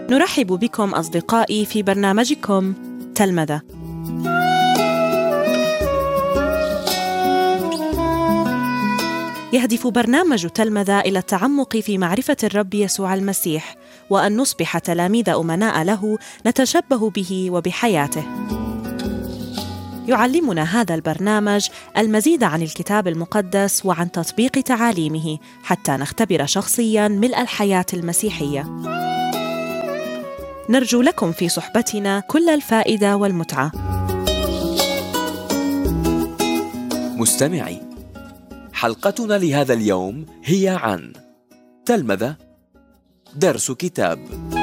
نرحب بكم أصدقائي في برنامجكم تلمذة. يهدف برنامج تلمذة إلى التعمق في معرفة الرب يسوع المسيح، وأن نصبح تلاميذ أمناء له نتشبه به وبحياته. يعلمنا هذا البرنامج المزيد عن الكتاب المقدس وعن تطبيق تعاليمه حتى نختبر شخصياً ملء الحياة المسيحية. نرجو لكم في صحبتنا كل الفائدة والمتعة. مستمعي، حلقتنا لهذا اليوم هي عن تلمذة، درس كتاب.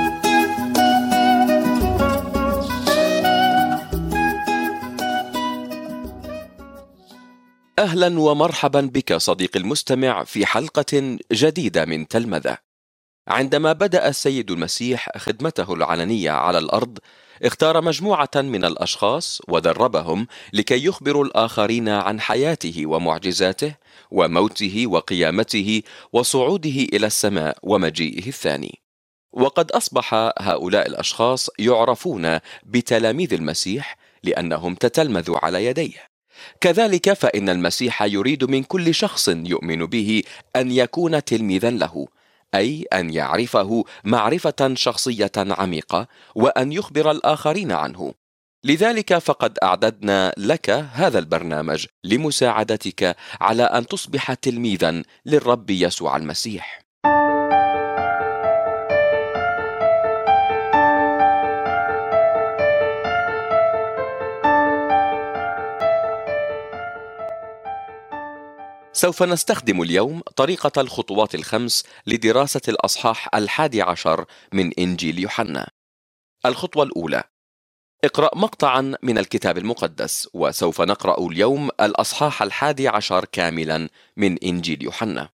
أهلا ومرحبا بك صديقي المستمع في حلقة جديدة من تلمذة. عندما بدأ السيد المسيح خدمته العلنية على الأرض، اختار مجموعة من الأشخاص ودربهم لكي يخبروا الآخرين عن حياته ومعجزاته وموته وقيامته وصعوده إلى السماء ومجيئه الثاني. وقد أصبح هؤلاء الأشخاص يعرفون بتلاميذ المسيح لأنهم تتلمذوا على يديه. كذلك فإن المسيح يريد من كل شخص يؤمن به أن يكون تلميذا له، أي أن يعرفه معرفة شخصية عميقة وأن يخبر الآخرين عنه. لذلك فقد أعددنا لك هذا البرنامج لمساعدتك على أن تصبح تلميذا للرب يسوع المسيح. سوف نستخدم اليوم طريقة الخطوات الخمس لدراسة الأصحاح 11 من إنجيل يوحنا. الخطوة الأولى: اقرأ مقطعا من الكتاب المقدس، وسوف نقرأ اليوم الأصحاح 11 كاملا من إنجيل يوحنا.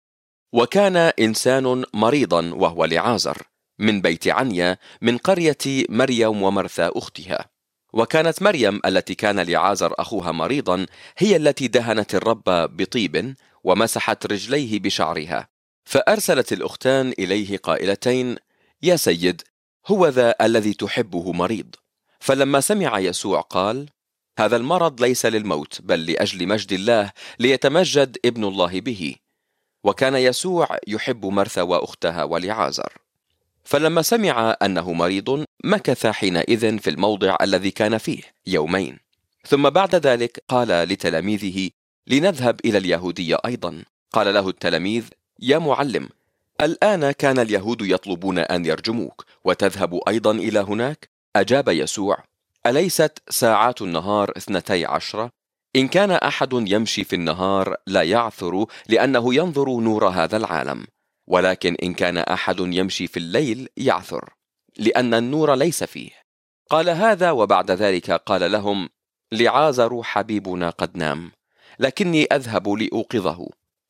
وكان إنسان مريضا وهو لعازر من بيت عنيا من قرية مريم ومرثا أختها. وكانت مريم التي كان لعازر أخوها مريضا هي التي دهنت الرب بطيب ومسحت رجليه بشعرها. فأرسلت الأختان إليه قائلتين: يا سيد، هو ذا الذي تحبه مريض. فلما سمع يسوع قال: هذا المرض ليس للموت، بل لأجل مجد الله، ليتمجد ابن الله به. وكان يسوع يحب مرثا وأختها ولعازر. فلما سمع أنه مريض مكث حينئذ في الموضع الذي كان فيه يومين. ثم بعد ذلك قال لتلاميذه: لنذهب إلى اليهودية أيضا. قال له التلاميذ: يا معلم، الآن كان اليهود يطلبون أن يرجموك، وتذهب أيضا إلى هناك؟ أجاب يسوع: أليست ساعات النهار 12؟ إن كان أحد يمشي في النهار لا يعثر، لأنه ينظر نور هذا العالم. ولكن إن كان أحد يمشي في الليل يعثر، لأن النور ليس فيه. قال هذا وبعد ذلك قال لهم: لعازر حبيبنا قد نام، لكني أذهب لأوقظه.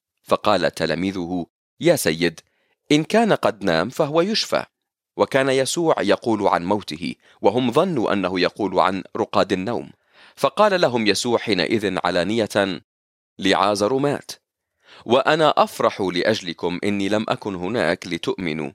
فقال تلاميذه: يا سيد، إن كان قد نام فهو يشفى. وكان يسوع يقول عن موته، وهم ظنوا أنه يقول عن رقاد النوم. فقال لهم يسوع حينئذ علانية: لعازر مات، وأنا أفرح لأجلكم إني لم أكن هناك لتؤمنوا،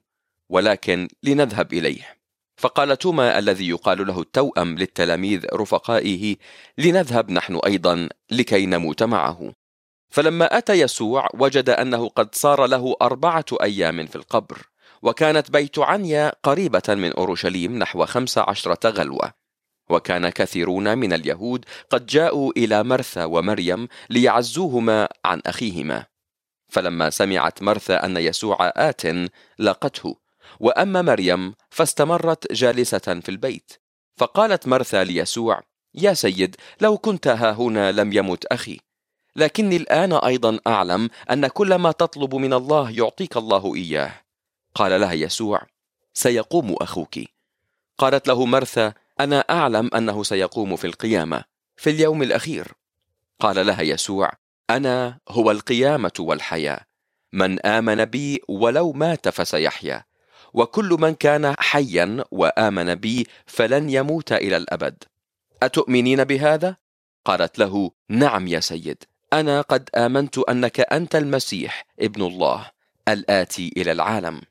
ولكن لنذهب إليه. فقال توما الذي يقال له التوأم للتلاميذ رفقائه: لنذهب نحن أيضا لكي نموت معه. فلما أتى يسوع وجد أنه قد صار له 4 أيام في القبر، وكانت بيت عنيا قريبة من أورشليم نحو 15 غلوة. وكان كثيرون من اليهود قد جاءوا إلى مرثا ومريم ليعزوهما عن أخيهما. فلما سمعت مرثا أن يسوع آت لاقته، وأما مريم فاستمرت جالسة في البيت. فقالت مرثا ليسوع: يا سيد، لو كنت ها هنا لم يمت أخي. لكني الآن أيضا أعلم أن كل ما تطلب من الله يعطيك الله إياه. قال لها يسوع: سيقوم أخوك. قالت له مرثا: أنا أعلم أنه سيقوم في القيامة في اليوم الأخير. قال لها يسوع: أنا هو القيامة والحياة، من آمن بي ولو مات فسيحيا، وكل من كان حيا وآمن بي فلن يموت إلى الأبد. أتؤمنين بهذا؟ قالت له: نعم يا سيد، أنا قد آمنت أنك أنت المسيح ابن الله الآتي إلى العالم.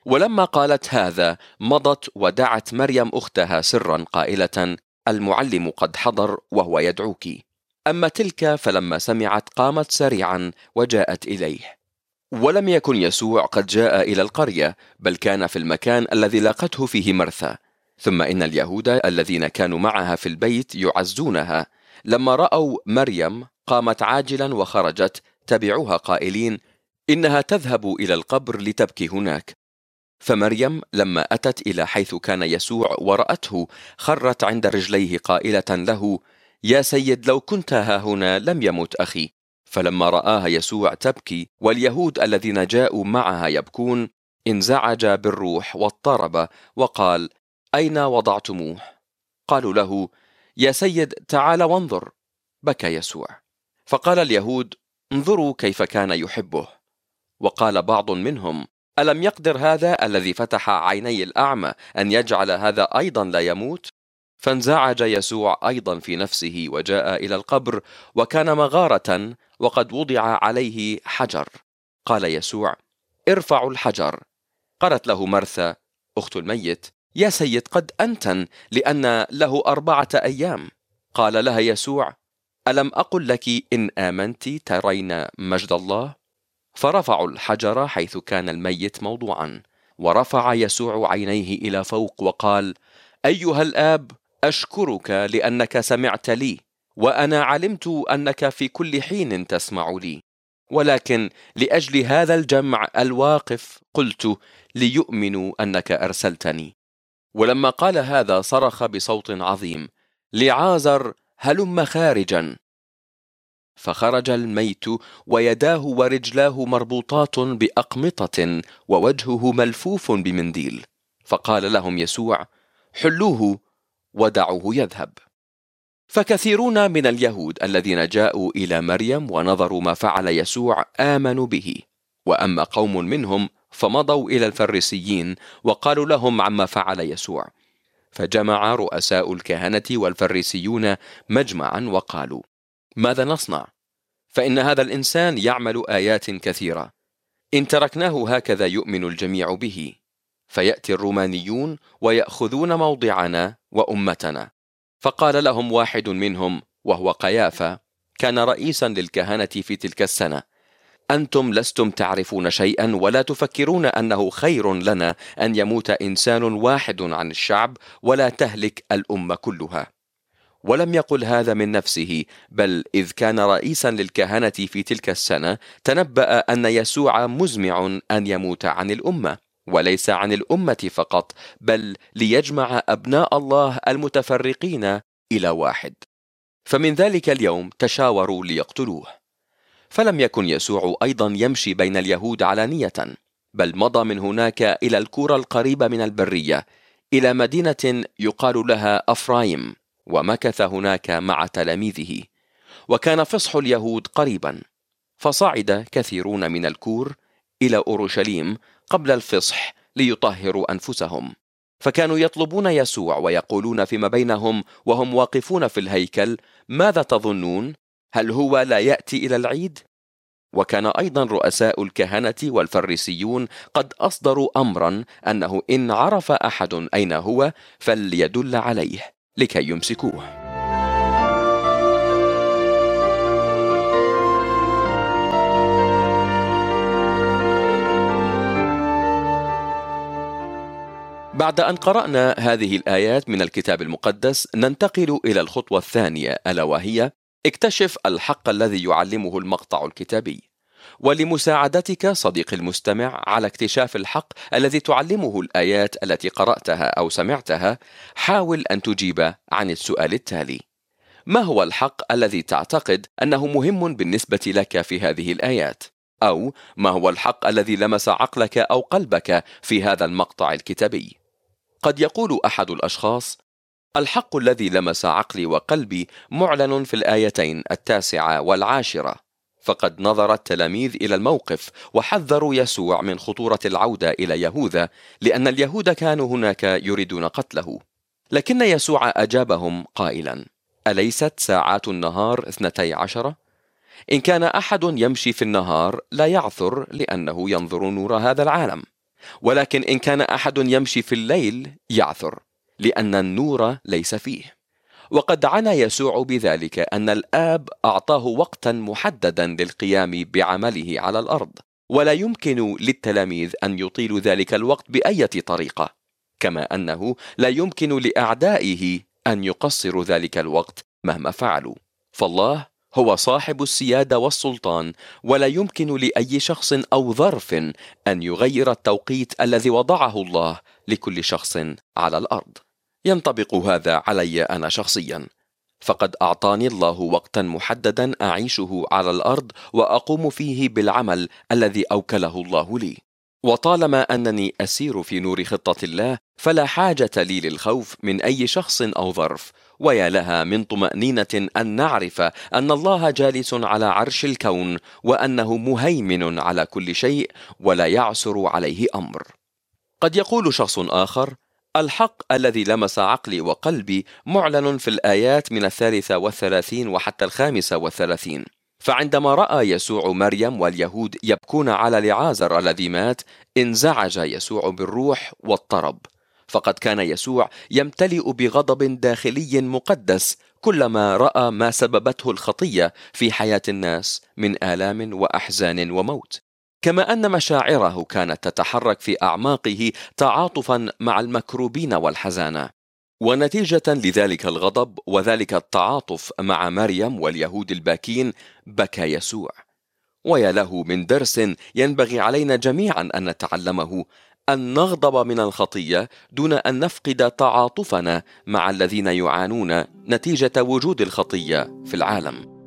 ولما قالت هذا مضت ودعت مريم أختها سرا قائلة: المعلم قد حضر وهو يدعوك. أما تلك فلما سمعت قامت سريعا وجاءت إليه. ولم يكن يسوع قد جاء إلى القرية، بل كان في المكان الذي لاقته فيه مرثا. ثم إن اليهود الذين كانوا معها في البيت يعزونها لما رأوا مريم قامت عاجلا وخرجت تبعوها قائلين: إنها تذهب إلى القبر لتبكي هناك. فمريم لما أتت إلى حيث كان يسوع ورأته خرت عند رجليه قائلة له: يا سيد، لو كنت ها هنا لم يمت أخي. فلما رآها يسوع تبكي واليهود الذين جاءوا معها يبكون انزعج بالروح واضطرب وقال: أين وضعتموه؟ قالوا له: يا سيد تعال وانظر. بكى يسوع. فقال اليهود: انظروا كيف كان يحبه. وقال بعض منهم: ألم يقدر هذا الذي فتح عيني الأعمى أن يجعل هذا أيضا لا يموت؟ فانزعج يسوع أيضا في نفسه وجاء إلى القبر، وكان مغارة وقد وضع عليه حجر. قال يسوع: ارفعوا الحجر. قالت له مرثا أخت الميت: يا سيد قد أنتن، لأن له 4 أيام. قال لها يسوع: ألم أقل لك إن آمنت ترين مجد الله؟ فرفعوا الحجر حيث كان الميت موضوعا. ورفع يسوع عينيه إلى فوق وقال: أيها الآب، أشكرك لأنك سمعت لي، وأنا علمت أنك في كل حين تسمع لي، ولكن لأجل هذا الجمع الواقف قلت ليؤمنوا أنك أرسلتني. ولما قال هذا صرخ بصوت عظيم: لعازر هلم خارجا. فخرج الميت ويداه ورجلاه مربوطات بأقمطة ووجهه ملفوف بمنديل. فقال لهم يسوع: حلوه ودعوه يذهب. فكثيرون من اليهود الذين جاءوا إلى مريم ونظروا ما فعل يسوع آمنوا به. وأما قوم منهم فمضوا إلى الفريسيين وقالوا لهم عما فعل يسوع. فجمع رؤساء الكهنة والفريسيون مجمعا وقالوا: ماذا نصنع؟ فإن هذا الإنسان يعمل آيات كثيرة. إن تركناه هكذا يؤمن الجميع به، فيأتي الرومانيون ويأخذون موضعنا وأمتنا. فقال لهم واحد منهم وهو قيافة، كان رئيسا للكهنة في تلك السنة: أنتم لستم تعرفون شيئا ولا تفكرون أنه خير لنا أن يموت إنسان واحد عن الشعب ولا تهلك الأمة كلها. ولم يقل هذا من نفسه، بل إذ كان رئيسا للكهنة في تلك السنة تنبأ أن يسوع مزمع أن يموت عن الأمة، وليس عن الأمة فقط، بل ليجمع أبناء الله المتفرقين إلى واحد. فمن ذلك اليوم تشاوروا ليقتلوه. فلم يكن يسوع أيضا يمشي بين اليهود علانية، بل مضى من هناك إلى الكورة القريبة من البرية، إلى مدينة يقال لها أفرايم، ومكث هناك مع تلاميذه. وكان فصح اليهود قريبا، فصعد كثيرون من الكور إلى أورشليم قبل الفصح ليطهروا أنفسهم. فكانوا يطلبون يسوع ويقولون فيما بينهم وهم واقفون في الهيكل: ماذا تظنون؟ هل هو لا يأتي إلى العيد؟ وكان أيضا رؤساء الكهنة والفريسيون قد أصدروا أمرا أنه إن عرف أحد أين هو فليدل عليه لكي يمسكوه. بعد أن قرأنا هذه الآيات من الكتاب المقدس ننتقل إلى الخطوة الثانية، ألا وهي اكتشف الحق الذي يعلمه المقطع الكتابي. ولمساعدتك صديقي المستمع على اكتشاف الحق الذي تعلمه الآيات التي قرأتها أو سمعتها، حاول أن تجيب عن السؤال التالي: ما هو الحق الذي تعتقد أنه مهم بالنسبة لك في هذه الآيات؟ أو ما هو الحق الذي لمس عقلك أو قلبك في هذا المقطع الكتابي؟ قد يقول أحد الأشخاص: الحق الذي لمس عقلي وقلبي معلن في الآيتين 9 و10. فقد نظر التلاميذ إلى الموقف وحذروا يسوع من خطورة العودة إلى يهوذا، لأن اليهود كانوا هناك يريدون قتله. لكن يسوع أجابهم قائلا: أليست ساعات النهار 12؟ إن كان أحد يمشي في النهار لا يعثر، لأنه ينظر نور هذا العالم، ولكن إن كان أحد يمشي في الليل يعثر، لأن النور ليس فيه. وقد عنى يسوع بذلك أن الآب أعطاه وقتا محددا للقيام بعمله على الأرض، ولا يمكن للتلاميذ أن يطيلوا ذلك الوقت بأي طريقة، كما أنه لا يمكن لأعدائه أن يقصروا ذلك الوقت مهما فعلوا. فالله هو صاحب السيادة والسلطان، ولا يمكن لأي شخص أو ظرف أن يغير التوقيت الذي وضعه الله لكل شخص على الأرض. ينطبق هذا علي أنا شخصيا، فقد أعطاني الله وقتا محددا أعيشه على الأرض وأقوم فيه بالعمل الذي أوكله الله لي. وطالما أنني أسير في نور خطة الله فلا حاجة لي للخوف من أي شخص أو ظرف، ويا لها من طمأنينة أن نعرف أن الله جالس على عرش الكون، وأنه مهيمن على كل شيء ولا يعسر عليه أمر. قد يقول شخص آخر: الحق الذي لمس عقلي وقلبي معلن في الآيات من 33 وحتى 35. فعندما رأى يسوع مريم واليهود يبكون على لعازر الذي مات، انزعج يسوع بالروح واضطرب، فقد كان يسوع يمتلئ بغضب داخلي مقدس كلما رأى ما سببته الخطية في حياة الناس من آلام وأحزان وموت، كما أن مشاعره كانت تتحرك في أعماقه تعاطفا مع المكروبين والحزانة. ونتيجة لذلك الغضب وذلك التعاطف مع مريم واليهود الباكين بكى يسوع. ويا له من درس ينبغي علينا جميعا أن نتعلمه: أن نغضب من الخطية دون أن نفقد تعاطفنا مع الذين يعانون نتيجة وجود الخطية في العالم.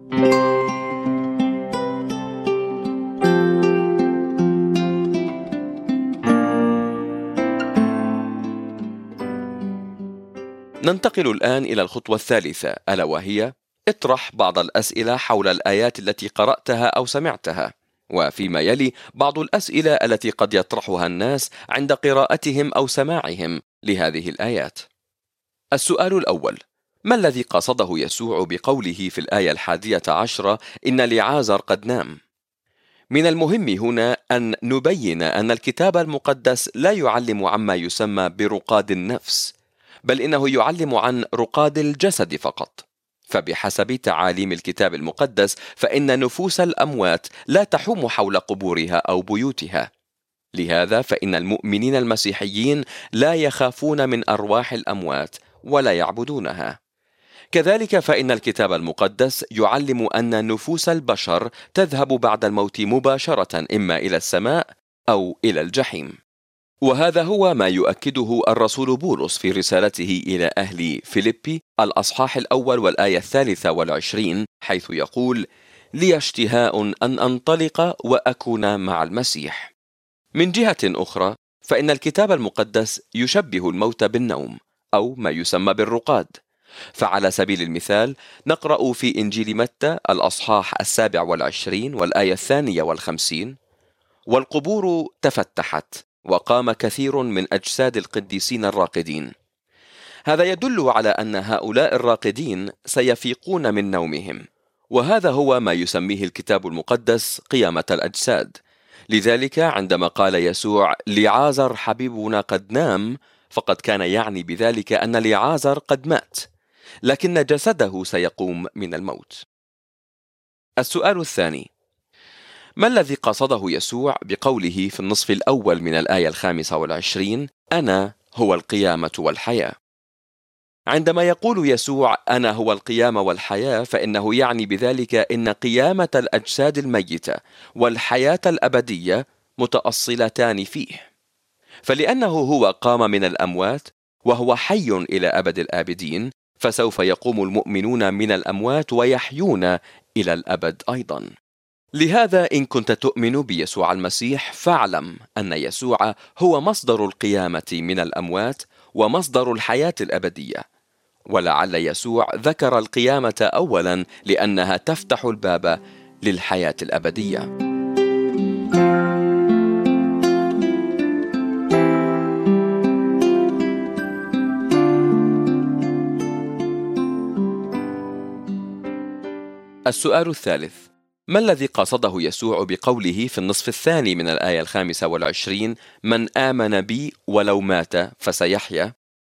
ننتقل الآن إلى الخطوة الثالثة، ألا وهي: اطرح بعض الأسئلة حول الآيات التي قرأتها أو سمعتها، وفيما يلي بعض الأسئلة التي قد يطرحها الناس عند قراءتهم أو سماعهم لهذه الآيات. السؤال الأول: ما الذي قصده يسوع بقوله في الآية 11 إن لعازر قد نام؟ من المهم هنا أن نبين أن الكتاب المقدس لا يعلم عما يسمى برقاد النفس، بل إنه يعلم عن رقاد الجسد فقط. فبحسب تعاليم الكتاب المقدس فإن نفوس الأموات لا تحوم حول قبورها أو بيوتها. لهذا فإن المؤمنين المسيحيين لا يخافون من أرواح الأموات ولا يعبدونها. كذلك فإن الكتاب المقدس يعلم أن نفوس البشر تذهب بعد الموت مباشرة إما إلى السماء أو إلى الجحيم. وهذا هو ما يؤكده الرسول بولس في رسالته إلى أهل فيليبي الأصحاح 1 والآية 23، حيث يقول: لي اشتهاء أن أنطلق وأكون مع المسيح. من جهة أخرى فإن الكتاب المقدس يشبه الموت بالنوم أو ما يسمى بالرقاد. فعلى سبيل المثال نقرأ في إنجيل متى الأصحاح 27 والآية 52: والقبور تفتحت وقام كثير من أجساد القديسين الراقدين. هذا يدل على أن هؤلاء الراقدين سيفيقون من نومهم، وهذا هو ما يسميه الكتاب المقدس قيامة الأجساد. لذلك عندما قال يسوع لعازر حبيبنا قد نام، فقد كان يعني بذلك أن لعازر قد مات، لكن جسده سيقوم من الموت. السؤال الثاني: ما الذي قصده يسوع بقوله في النصف الأول من الآية 25 أنا هو القيامة والحياة؟ عندما يقول يسوع أنا هو القيامة والحياة فإنه يعني بذلك إن قيامة الأجساد الميتة والحياة الأبدية متأصلتان فيه. فلأنه هو قام من الأموات وهو حي إلى أبد الآبدين، فسوف يقوم المؤمنون من الأموات ويحيون إلى الأبد أيضا. لهذا إن كنت تؤمن بيسوع المسيح فاعلم أن يسوع هو مصدر القيامة من الأموات ومصدر الحياة الأبدية. ولعل يسوع ذكر القيامة أولا لأنها تفتح الباب للحياة الأبدية. السؤال الثالث: ما الذي قصده يسوع بقوله في النصف الثاني من الآية 25: من آمن بي ولو مات فسيحيا؟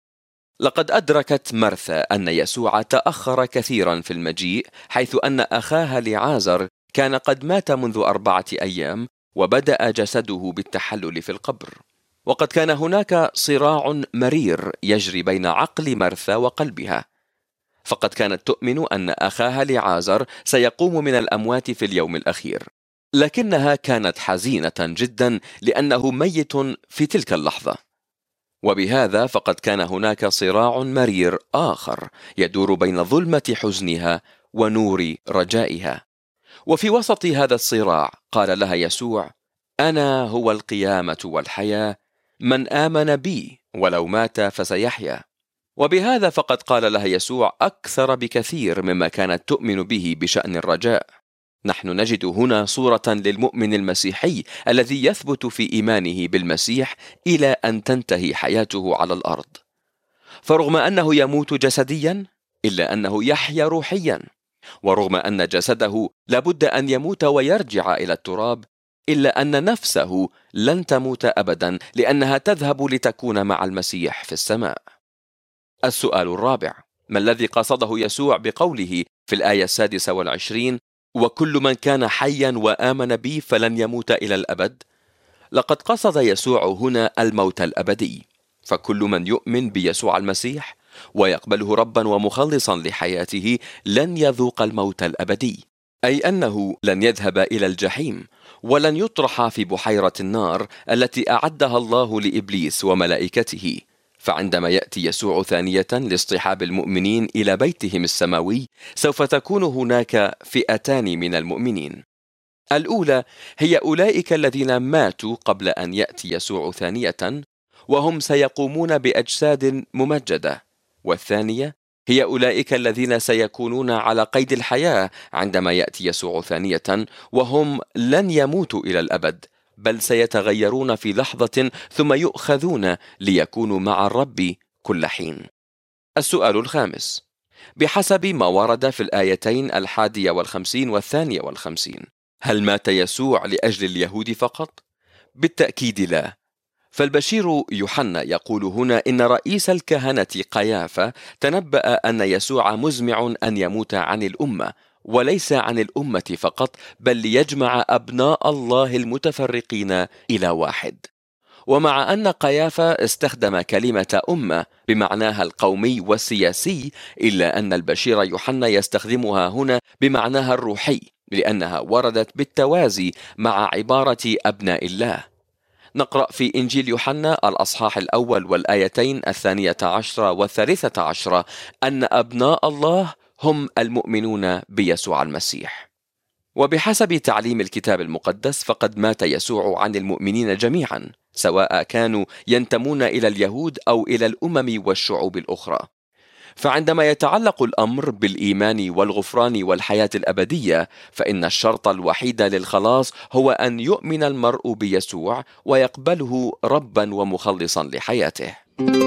لقد أدركت مرثا أن يسوع تأخر كثيرا في المجيء، حيث أن أخاها لعازر كان قد مات منذ 4 أيام، وبدأ جسده بالتحلل في القبر. وقد كان هناك صراع مرير يجري بين عقل مرثا وقلبها، فقد كانت تؤمن أن أخاها لعازر سيقوم من الأموات في اليوم الأخير، لكنها كانت حزينة جدا لأنه ميت في تلك اللحظة. وبهذا فقد كان هناك صراع مرير آخر يدور بين ظلمة حزنها ونور رجائها. وفي وسط هذا الصراع قال لها يسوع: أنا هو القيامة والحياة، من آمن بي ولو مات فسيحيا. وبهذا فقد قال لها يسوع أكثر بكثير مما كانت تؤمن به بشأن الرجاء. نحن نجد هنا صورة للمؤمن المسيحي الذي يثبت في إيمانه بالمسيح إلى أن تنتهي حياته على الأرض، فرغم أنه يموت جسديا إلا أنه يحيا روحيا، ورغم أن جسده لابد أن يموت ويرجع إلى التراب، إلا أن نفسه لن تموت أبدا، لأنها تذهب لتكون مع المسيح في السماء. السؤال الرابع: ما الذي قصده يسوع بقوله في الآية 26: وكل من كان حيا وآمن بي فلن يموت إلى الأبد؟ لقد قصد يسوع هنا الموت الأبدي، فكل من يؤمن بيسوع المسيح ويقبله ربا ومخلصا لحياته لن يذوق الموت الأبدي، أي أنه لن يذهب إلى الجحيم ولن يطرح في بحيرة النار التي أعدها الله لإبليس وملائكته. فعندما يأتي يسوع ثانية لاصطحاب المؤمنين إلى بيتهم السماوي، سوف تكون هناك فئتان من المؤمنين. الأولى هي أولئك الذين ماتوا قبل أن يأتي يسوع ثانية، وهم سيقومون بأجساد ممجدة. والثانية هي أولئك الذين سيكونون على قيد الحياة عندما يأتي يسوع ثانية، وهم لن يموتوا إلى الأبد، بل سيتغيرون في لحظة ثم يؤخذون ليكونوا مع الرب كل حين. السؤال الخامس: بحسب ما ورد في الآيتين 51 و52، هل مات يسوع لأجل اليهود فقط؟ بالتأكيد لا. فالبشير يوحنا يقول هنا إن رئيس الكهنة قيافة تنبأ أن يسوع مزمع أن يموت عن الأمة، وليس عن الأمة فقط، بل ليجمع أبناء الله المتفرقين إلى واحد. ومع أن قيافة استخدم كلمة أمة بمعناها القومي والسياسي، إلا أن البشير يوحنا يستخدمها هنا بمعناها الروحي، لأنها وردت بالتوازي مع عبارة أبناء الله. نقرأ في إنجيل يوحنا الأصحاح الأول والآيتين 12 و13 أن أبناء الله هم المؤمنون بيسوع المسيح. وبحسب تعليم الكتاب المقدس فقد مات يسوع عن المؤمنين جميعا، سواء كانوا ينتمون إلى اليهود أو إلى الأمم والشعوب الأخرى. فعندما يتعلق الأمر بالإيمان والغفران والحياة الأبدية، فإن الشرط الوحيد للخلاص هو أن يؤمن المرء بيسوع ويقبله ربا ومخلصا لحياته.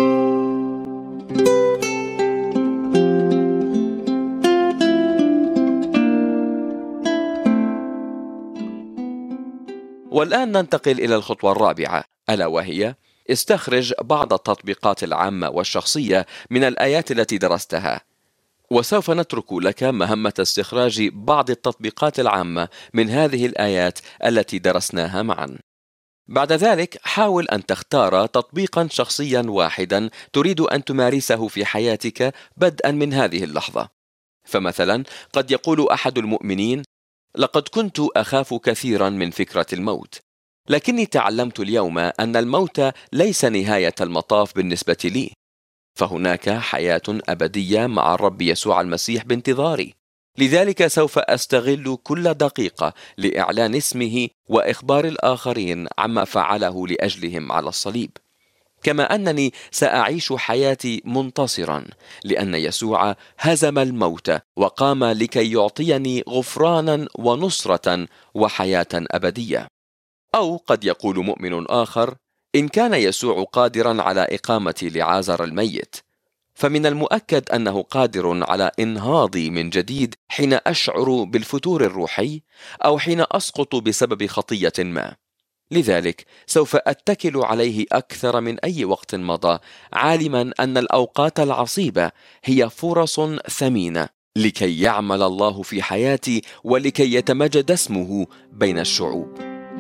والآن ننتقل إلى الخطوة الرابعة، ألا وهي استخرج بعض التطبيقات العامة والشخصية من الآيات التي درستها. وسوف نترك لك مهمة استخراج بعض التطبيقات العامة من هذه الآيات التي درسناها معا. بعد ذلك حاول أن تختار تطبيقا شخصيا واحدا تريد أن تمارسه في حياتك بدءا من هذه اللحظة. فمثلا قد يقول أحد المؤمنين: لقد كنت أخاف كثيرا من فكرة الموت، لكني تعلمت اليوم أن الموت ليس نهاية المطاف بالنسبة لي، فهناك حياة أبدية مع الرب يسوع المسيح بانتظاري، لذلك سوف أستغل كل دقيقة لإعلان اسمه وإخبار الآخرين عما فعله لأجلهم على الصليب، كما أنني سأعيش حياتي منتصرا، لأن يسوع هزم الموت وقام لكي يعطيني غفرانا ونصرة وحياة أبدية. أو قد يقول مؤمن آخر: إن كان يسوع قادرا على إقامة لعازر الميت، فمن المؤكد أنه قادر على إنهاضي من جديد حين أشعر بالفتور الروحي أو حين أسقط بسبب خطية ما. لذلك سوف أتكل عليه أكثر من أي وقت مضى، عالما أن الأوقات العصيبة هي فرص ثمينة لكي يعمل الله في حياتي ولكي يتمجد اسمه بين الشعوب.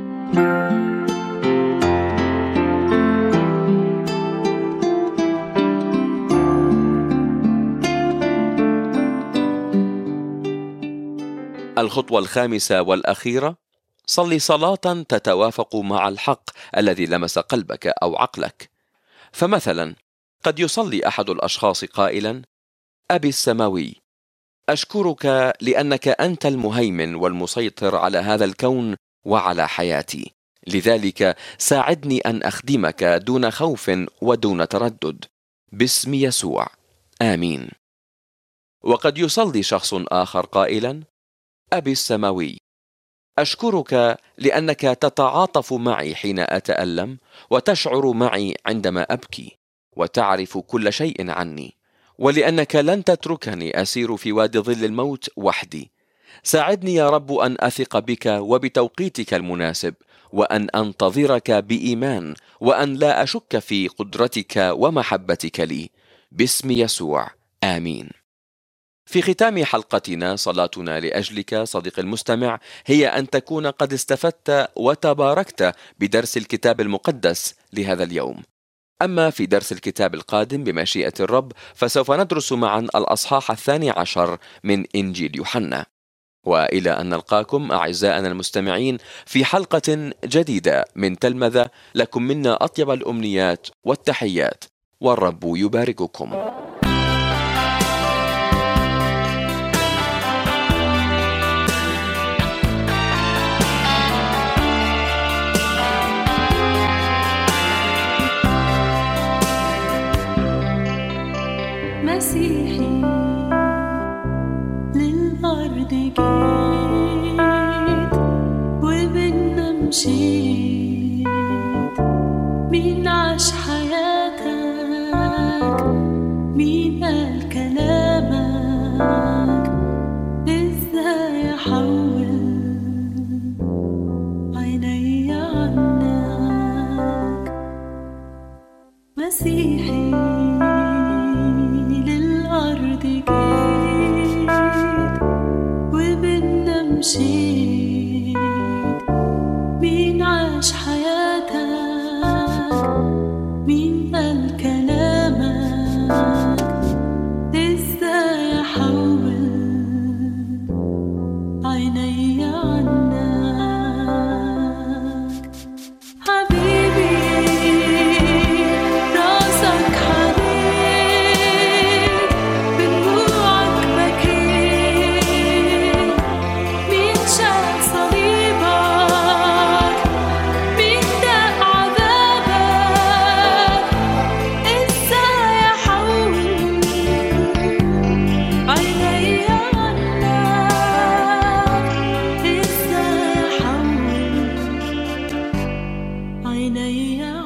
الخطوة الخامسة والأخيرة: صلي صلاة تتوافق مع الحق الذي لمس قلبك أو عقلك. فمثلا قد يصلي أحد الأشخاص قائلا: أبي السماوي، أشكرك لأنك أنت المهيمن والمسيطر على هذا الكون وعلى حياتي، لذلك ساعدني أن أخدمك دون خوف ودون تردد، باسم يسوع، آمين. وقد يصلي شخص آخر قائلا: أبي السماوي، أشكرك لأنك تتعاطف معي حين أتألم، وتشعر معي عندما أبكي، وتعرف كل شيء عني، ولأنك لن تتركني أسير في وادي ظل الموت وحدي. ساعدني يا رب أن أثق بك وبتوقيتك المناسب، وأن أنتظرك بإيمان، وأن لا أشك في قدرتك ومحبتك لي، باسم يسوع، آمين. في ختام حلقتنا صلاتنا لأجلك صديق المستمع هي أن تكون قد استفدت وتباركت بدرس الكتاب المقدس لهذا اليوم. أما في درس الكتاب القادم بمشيئة الرب فسوف ندرس معا الأصحاح 12 من إنجيل يوحنا. وإلى أن نلقاكم أعزائنا المستمعين في حلقة جديدة من تلمذة، لكم منا أطيب الأمنيات والتحيات، والرب يبارككم. مسيحي للأرض جيت وبينا مشيت، مين عاش حياتك، مين قال كلامك، ازاي احول عيني عنك. مسيحي مشيت، مين عاش حياتك، مين قال كلامك، ازاي احول عيني عنك. حبيبي راسك حنين، بدموعك بكيت، مين شال صليبك، مين داق عذابك، ازاي احول عيني عنك، ازاي احول عيني عنك.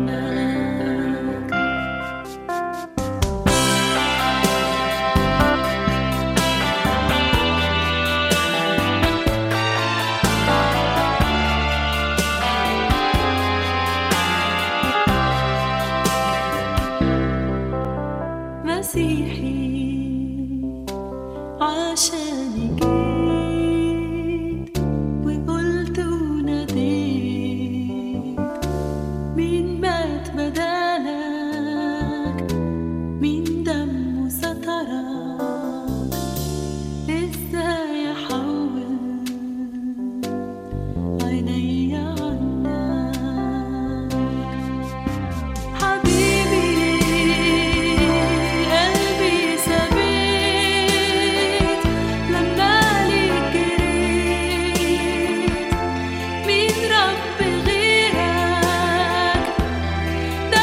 مسيحي عشاني جيت وقلت وناديت، مين مات بدالك، مين دمه سترك، ازاي احول عيني عنك. حبيبي قلبي سبيت لما ليك جريت، مين رب غيرك، ده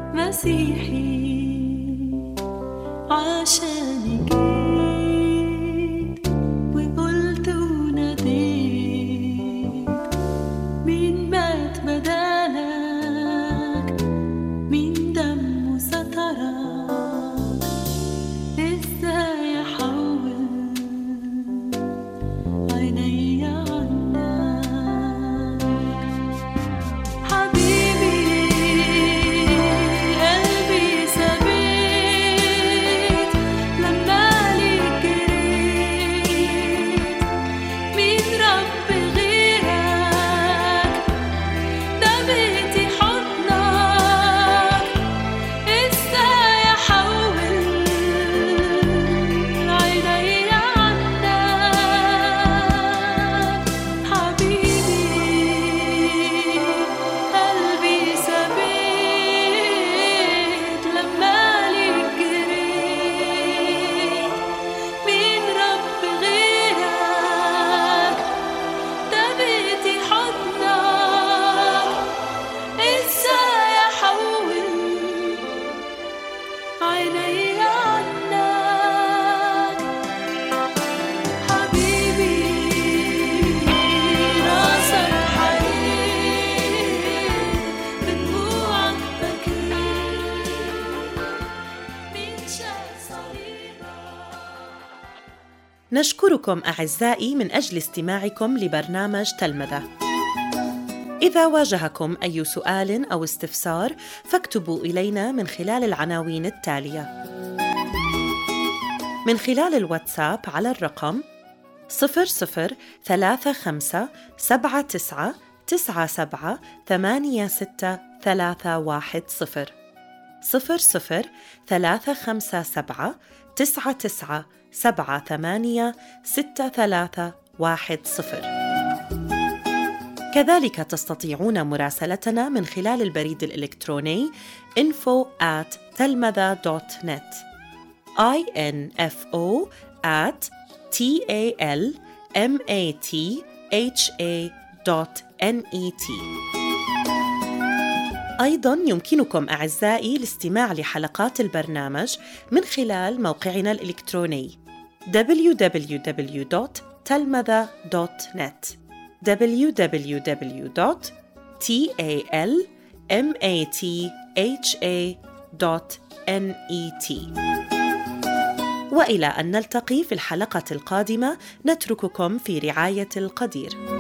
مسيحي عشاني جيت وقلت وناديت مين مات بدالك مين دمه سترك ازاي احول عيني عنك حبيبي قلبي ثبت لما ليك جريت مين رب غيرك ده بيتي حضنك ازاي احول عيني عنك حبيبي قلبي ثبت لما ليك جريت مين رب غيرك ده بيتي حضنك ازاي احول عيني عنك حبيبي راسك حرير بدموعك بكيت مين شاف صليبك نشكركم أعزائي من أجل استماعكم لبرنامج تلمذة. إذا واجهكم أي سؤال أو استفسار فاكتبوا إلينا من خلال العناوين التالية: من خلال الواتساب على الرقم 003579878631 003579878631. كذلك تستطيعون مراسلتنا من خلال البريد الإلكتروني info@talmatha.net info@talmatha.net. أيضاً يمكنكم أعزائي الاستماع لحلقات البرنامج من خلال موقعنا الإلكتروني www.talmatha.net www.talmatha.net. وإلى أن نلتقي في الحلقة القادمة نترككم في رعاية القدير.